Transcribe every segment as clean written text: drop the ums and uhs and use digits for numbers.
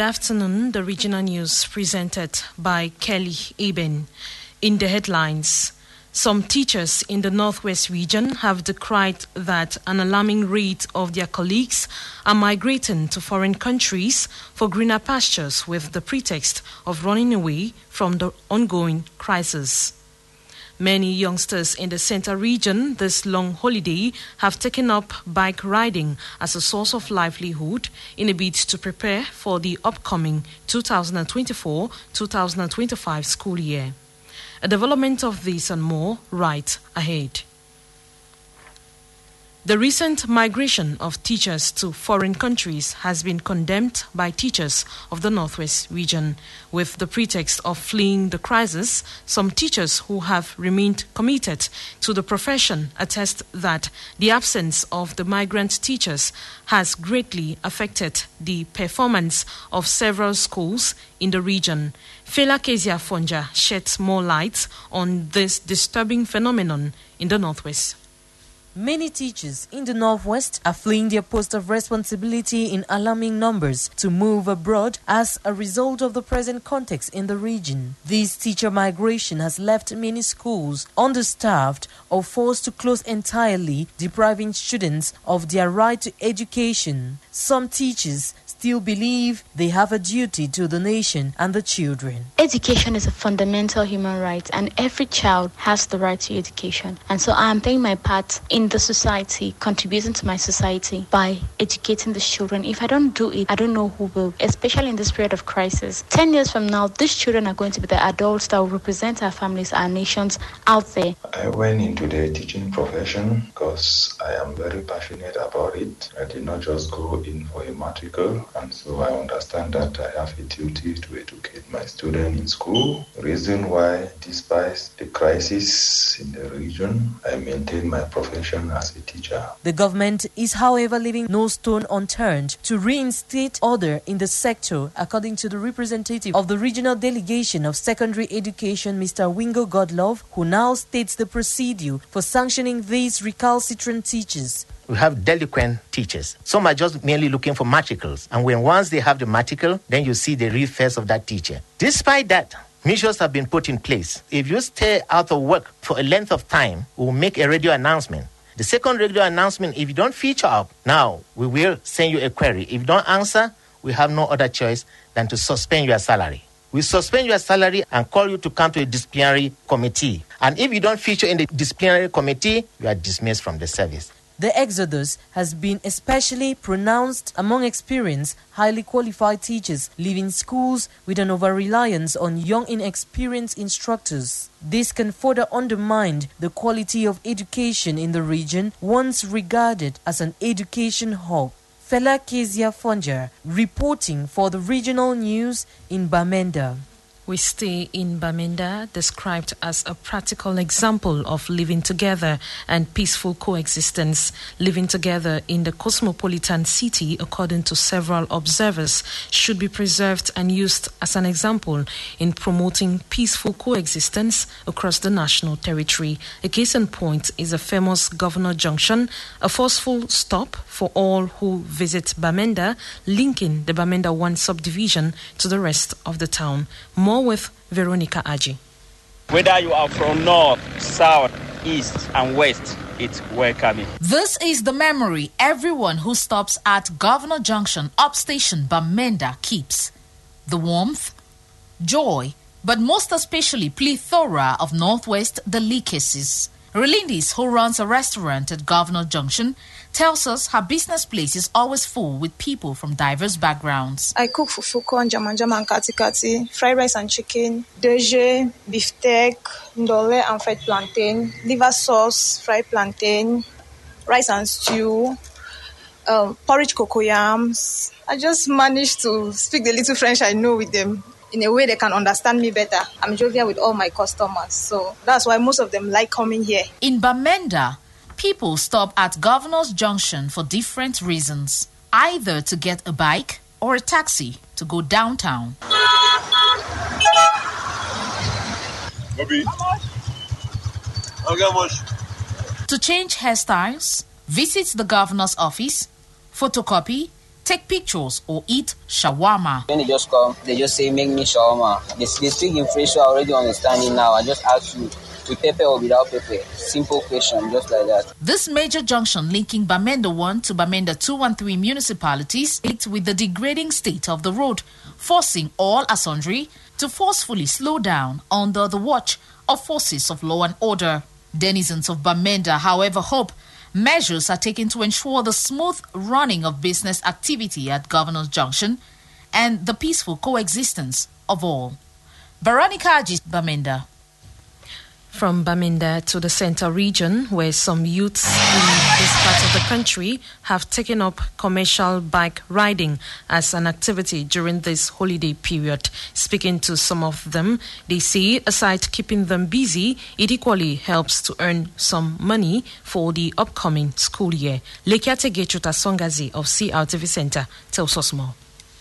Afternoon, the regional news presented by Kelly Eben. In the headlines, some teachers in the Northwest region have decried that an alarming rate of their colleagues are migrating to foreign countries for greener pastures with the pretext of running away from the ongoing crisis. Many youngsters in the Centre region this long holiday have taken up bike riding as a source of livelihood in a bid to prepare for the upcoming 2024-2025 school year. A development of this and more right ahead. The recent migration of teachers to foreign countries has been condemned by teachers of the Northwest region. With the pretext of fleeing the crisis, some teachers who have remained committed to the profession attest that the absence of the migrant teachers has greatly affected the performance of several schools in the region. Fela Kezia Fonja sheds more light on this disturbing phenomenon in the Northwest. Many teachers in the Northwest are fleeing their post of responsibility in alarming numbers to move abroad as a result of the present context in the region. This teacher migration has left many schools understaffed or forced to close entirely, depriving students of their right to education. Some teachers still believe they have a duty to the nation and the children. Education is a fundamental human right, and every child has the right to education. And so I am playing my part in the society, contributing to my society by educating the children. If I don't do it, I don't know who will, especially in this period of crisis. 10 years from now, these children are going to be the adults that will represent our families, our nations out there. I went into the teaching profession because I am very passionate about it. I did not just go in for a matricle, and so I understand that I have a duty to educate my students in school. The reason why, despite the crisis in the region, I maintain my profession as a teacher. The government is, however, leaving no stone unturned to reinstate order in the sector, according to the representative of the regional delegation of secondary education, Mr. Wingo Godlove, who now states the procedure for sanctioning these recalcitrant teachers. We have delinquent teachers. Some are just merely looking for matricles. And once they have the matricle, then you see the real face of that teacher. Despite that, measures have been put in place. If you stay out of work for a length of time, we'll make a radio announcement. The second radio announcement, if you don't feature up, now we will send you a query. If you don't answer, we have no other choice than to suspend your salary. We suspend your salary and call you to come to a disciplinary committee. And if you don't feature in the disciplinary committee, you are dismissed from the service. The exodus has been especially pronounced among experienced, highly qualified teachers leaving schools with an over-reliance on young, inexperienced instructors. This can further undermine the quality of education in the region, once regarded as an education hub. Fela Kezia Fonja, reporting for the regional news in Bamenda. We stay in Bamenda, described as a practical example of living together and peaceful coexistence. Living together in the cosmopolitan city, according to several observers, should be preserved and used as an example in promoting peaceful coexistence across the national territory. A case in point is a famous Governor Junction, a forceful stop for all who visit Bamenda, linking the Bamenda 1 subdivision to the rest of the town. More with Veronica Aji. Whether you are from north, south, east, and west, it's welcoming. This is the memory everyone who stops at Governor Junction Upstation Bamenda keeps. The warmth, joy, but most especially plethora of Northwest delicacies. Relindis, who runs a restaurant at Governor Junction, tells us her business place is always full with people from diverse backgrounds. I cook fufu corn, jama and kati, fried rice and chicken, deje, beefsteak, ndole and fried plantain, liver sauce, fried plantain, rice and stew, porridge cocoyams. I just managed to speak the little French I know with them in a way they can understand me better. I'm jovial with all my customers, so that's why most of them like coming here. In Bamenda, people stop at Governor's Junction for different reasons, either to get a bike or a taxi to go downtown. To change hairstyles, visit the governor's office, photocopy, take pictures, or eat shawarma. When they just come, they just say, make me shawarma. They speak in French, so I already understand it now. I just ask you, with pepper or without pepper? Simple question, just like that. This major junction linking Bamenda 1 to Bamenda 2 and 3 municipalities hit with the degrading state of the road, forcing all and sundry to forcefully slow down under the watch of forces of law and order. Denizens of Bamenda, however, hope measures are taken to ensure the smooth running of business activity at Governor's Junction and the peaceful coexistence of all. Veronica Ajis, Bamenda. From Bamenda to the Central region, where some youths in this part of the country have taken up commercial bike riding as an activity during this holiday period. Speaking to some of them, they say aside keeping them busy, it equally helps to earn some money for the upcoming school year. Lekiate Gechuta Songazi of CRTV Center tells us more.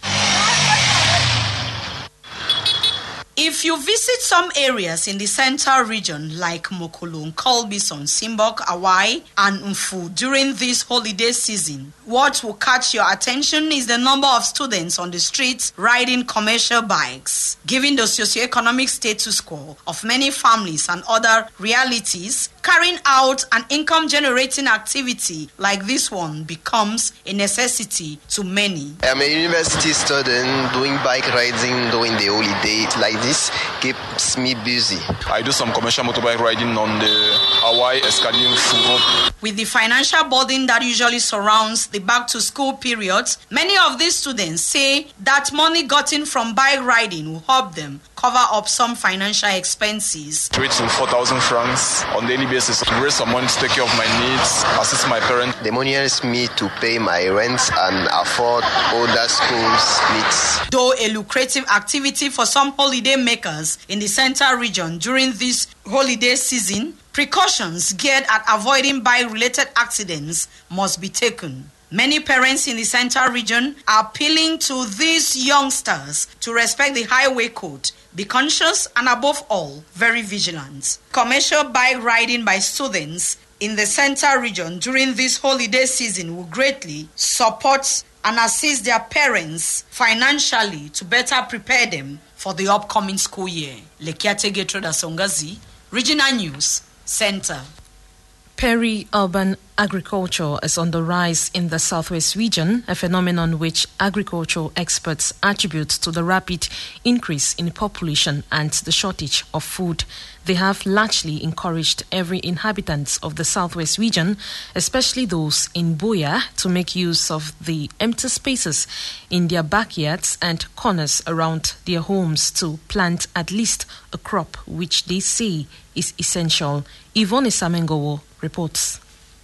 If you visit some areas in the central region like Mokolon, Kolbison, Simbok, Awai, and Mfu during this holiday season, what will catch your attention is the number of students on the streets riding commercial bikes. Given the socioeconomic status quo of many families and other realities, carrying out an income-generating activity like this one becomes a necessity to many. I'm a university student doing bike riding during the holiday. Like this keeps me busy. I do some commercial motorbike riding on the Hawaii Escadian road. With the financial burden that usually surrounds the back-to-school periods, many of these students say that money gotten from bike riding will help them cover up some financial expenses. 3,000 to 4,000 francs on daily basis. Raise some money to take care of my needs, assist my parents. The money helps me to pay my rent and afford other schools' needs. Though a lucrative activity for some holiday makers in the central region during this holiday season, precautions geared at avoiding bike-related accidents must be taken. Many parents in the central region are appealing to these youngsters to respect the highway code, be conscious, and above all, very vigilant. Commercial bike riding by students in the central region during this holiday season will greatly support and assist their parents financially to better prepare them for the upcoming school year. Lekiate Getroda Songazi, Regional News Center. Peri-urban agriculture is on the rise in the southwest region, a phenomenon which agricultural experts attribute to the rapid increase in population and the shortage of food. They have largely encouraged every inhabitant of the southwest region, especially those in Buea, to make use of the empty spaces in their backyards and corners around their homes to plant at least a crop which they say is essential. Yvonne Samengowo reports.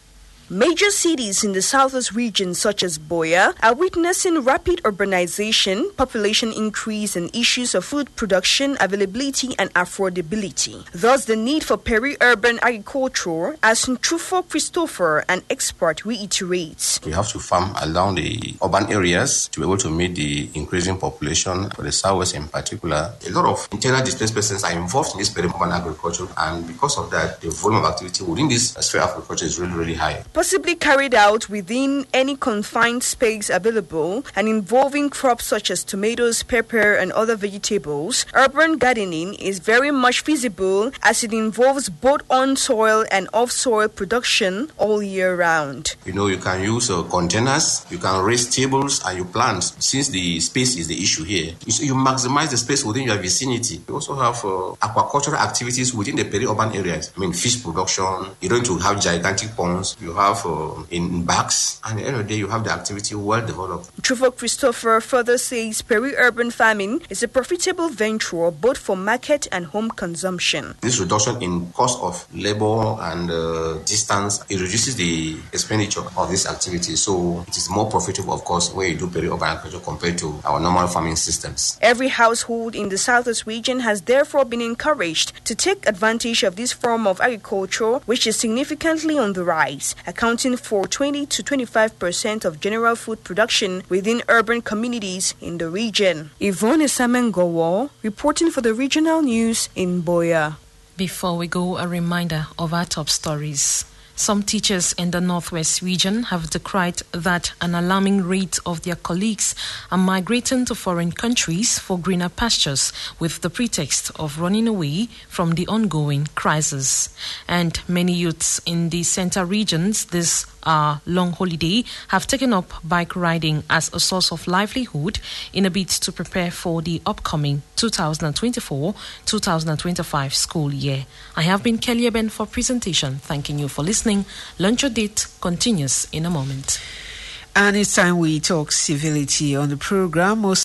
Major cities in the southwest region such as Buea are witnessing rapid urbanization, population increase and issues of food production, availability and affordability. Thus the need for peri-urban agriculture, as Ntrufo Christopher, an expert, reiterates. We have to farm along the urban areas to be able to meet the increasing population for the southwest in particular. A lot of internal displaced persons are involved in this peri-urban agriculture, and because of that, the volume of activity within this sphere of agriculture is really, really high. Possibly carried out within any confined space available and involving crops such as tomatoes, pepper, and other vegetables, urban gardening is very much feasible as it involves both on-soil and off-soil production all year round. You can use containers, you can raise tables, and you plant. Since the space is the issue here, you maximize the space within your vicinity. You also have aquacultural activities within the peri-urban areas. Fish production. You don't need to have gigantic ponds. You have in bags, and at the end of the day, you have the activity well developed. Ntrufo Christopher further says peri-urban farming is a profitable venture both for market and home consumption. This reduction in cost of labor and distance, it reduces the expenditure of this activity. So it is more profitable, of course, when you do peri-urban agriculture compared to our normal farming systems. Every household in the southwest region has therefore been encouraged to take advantage of this form of agriculture, which is significantly on the rise, accounting for 20 to 25% of general food production within urban communities in the region. Yvonne Samengowo, reporting for the Regional News in Buea. Before we go, a reminder of our top stories. Some teachers in the Northwest region have decried that an alarming rate of their colleagues are migrating to foreign countries for greener pastures with the pretext of running away from the ongoing crisis. And many youths in the center regions this long holiday have taken up bike riding as a source of livelihood in a bid to prepare for the upcoming 2024-2025 school year. I have been Kelly Eben for presentation. Thanking you for listening. Lunch Date continues in a moment. And it's time we talk civility on the program.